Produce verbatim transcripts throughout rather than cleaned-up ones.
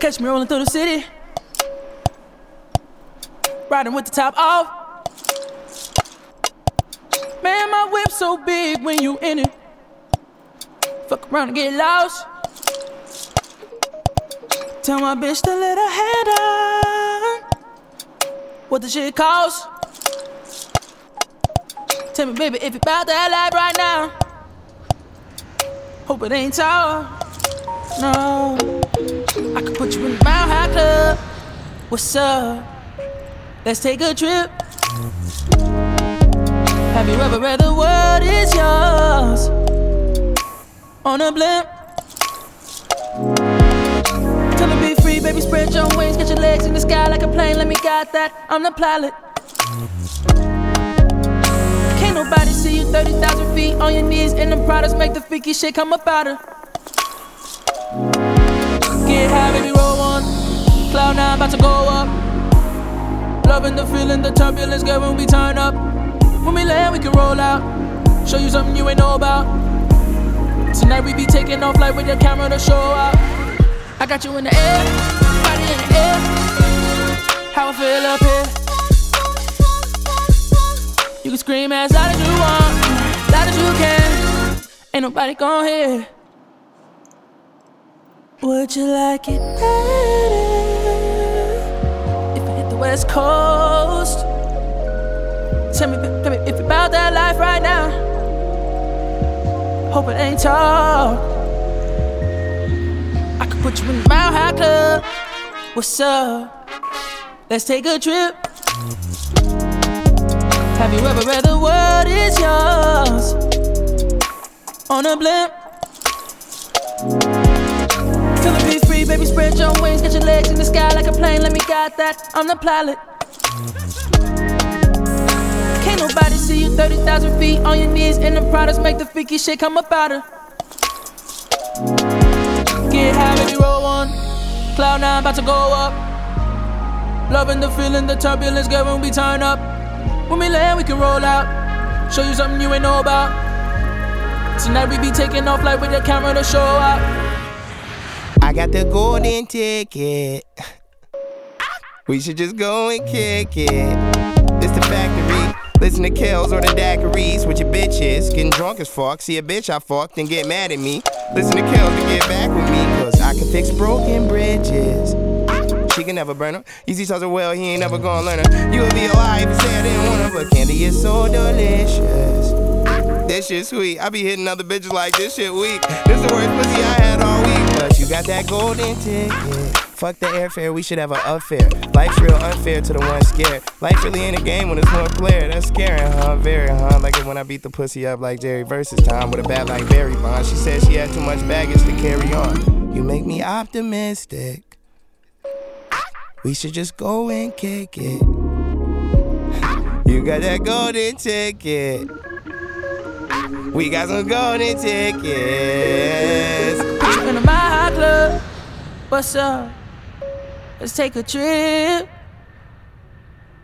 Catch me rolling through the city, riding with the top off. Man, my whip so big when you in it. Fuck around and get lost. Tell my bitch to let her head down. What the shit cost? Tell me, baby, if you bout that life right now. Hope it ain't tall. No, I could put you in the Mile High Club. What's up? Let's take a trip. Have you ever read the world is yours on a blimp? Tell me be free, baby, spread your wings. Get your legs in the sky like a plane. Let me guide that, I'm the pilot. Can't nobody see you thirty thousand feet on your knees in the products. Make the freaky shit come up out her. Get high, baby, roll one. Cloud nine, about to go up. Loving the feeling, the turbulence, girl, when we turn up. When we land, we can roll out. Show you something you ain't know about. Tonight we be taking off like with your camera to show out. I got you in the air, body in the air. How I feel up here. You can scream as loud as you want, loud as you can. Ain't nobody gon' hear. Would you like it better if I hit the West Coast? Tell me, tell me if you bout that life right now. Hope it ain't tall. I could put you in the Mile High Club. What's up? Let's take a trip. Have you ever read the world is yours on a blimp? Feel it, be free, baby, spread your wings. Get your legs in the sky like a plane. Let me guide that, I'm the pilot. Can't nobody see you thirty thousand feet on your knees in the products. Make the freaky shit come up out her. Get high, baby, roll one. Cloud nine, about to go up. Loving the feeling, the turbulence, girl, when we turn up. When we land, we can roll out. Show you something you ain't know about. Tonight we be taking off like with the camera to show out. I got the golden ticket. We should just go and kick it. It's the factory. Listen to Kells or the daiquiris with your bitches. Getting drunk as fuck. See a bitch I fucked and get mad at me. Listen to Kells to get back with me. Cause I can fix broken bridges. She can never burn her. Easy tells her well, he ain't never gonna learn her. You would be a lie if you say I didn't want her. But candy is so delicious. This shit sweet. I be hitting other bitches like this shit weak. This the worst pussy I had all week. But you got that golden ticket. Fuck the airfare, we should have an affair. Life's real unfair to the one scared. Life really ain't a game when it's one player. That's scary, huh? Very, huh? Like it when I beat the pussy up like Jerry versus Tom with a bat like Barry Bonds. She said she had too much baggage to carry on. You make me optimistic. We should just go and kick it. You got that golden ticket. We got some golden tickets. Put you in the Mile High Club. What's up? Let's take a trip.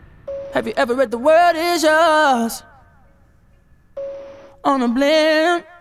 Have you ever read the world is yours on a blimp?